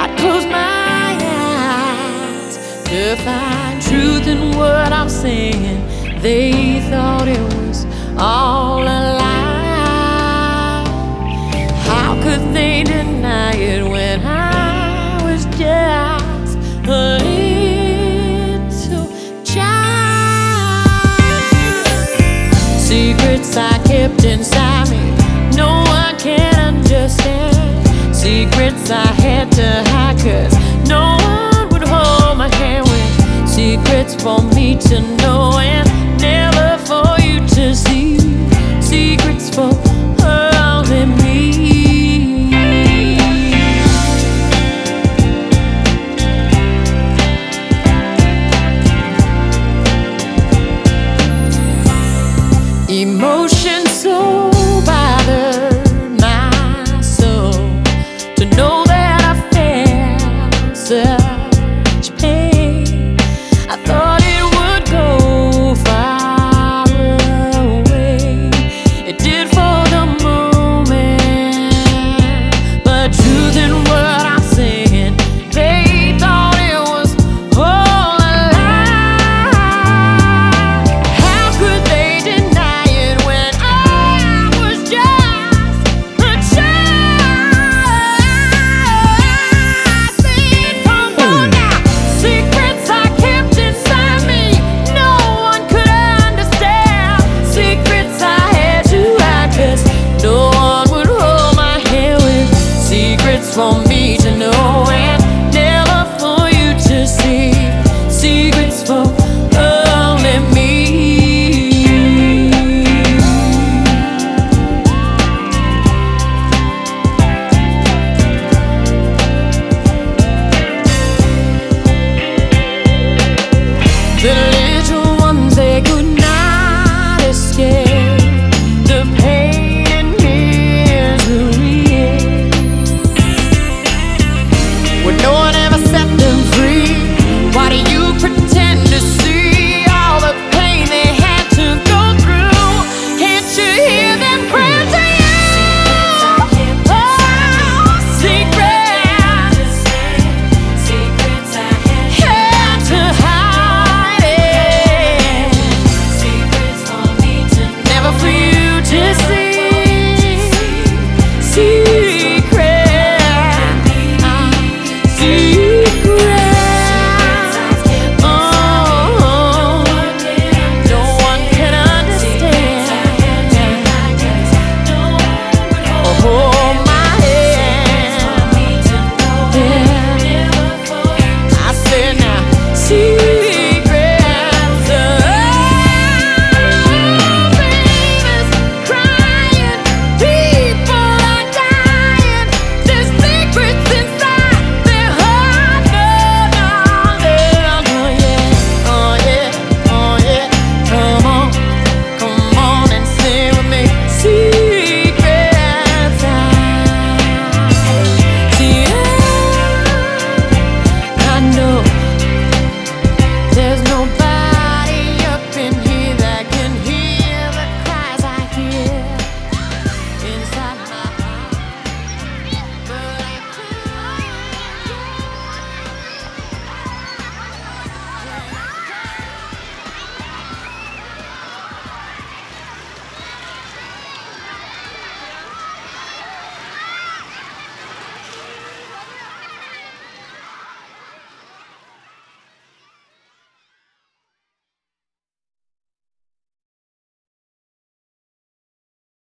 I'd close my eyes to find truth in what I'm saying. They thought it was all a lie. How could they deny it when I was just a little child? Secrets I kept inside me, no one can understand. Secrets I had to hide, 'cause no one would hold my hand. With secrets for me to know and never for you to see. Secrets for